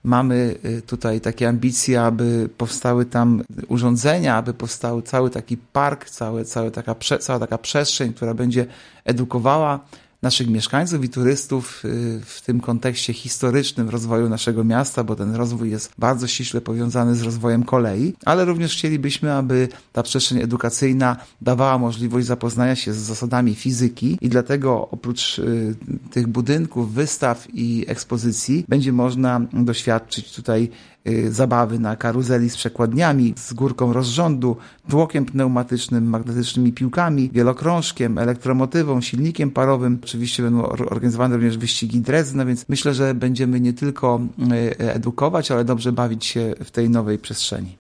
Mamy tutaj takie ambicje, aby powstały tam urządzenia, aby powstał cały taki park, cała taka przestrzeń, która będzie edukowała naszych mieszkańców i turystów w tym kontekście historycznym rozwoju naszego miasta, bo ten rozwój jest bardzo ściśle powiązany z rozwojem kolei, ale również chcielibyśmy, aby ta przestrzeń edukacyjna dawała możliwość zapoznania się z zasadami fizyki i dlatego oprócz tych budynków, wystaw i ekspozycji będzie można doświadczyć tutaj zabawy na karuzeli z przekładniami, z górką rozrządu, tłokiem pneumatycznym, magnetycznymi piłkami, wielokrążkiem, elektromotywą, silnikiem parowym. Oczywiście będą organizowane również wyścigi drezdne, więc myślę, że będziemy nie tylko edukować, ale dobrze bawić się w tej nowej przestrzeni.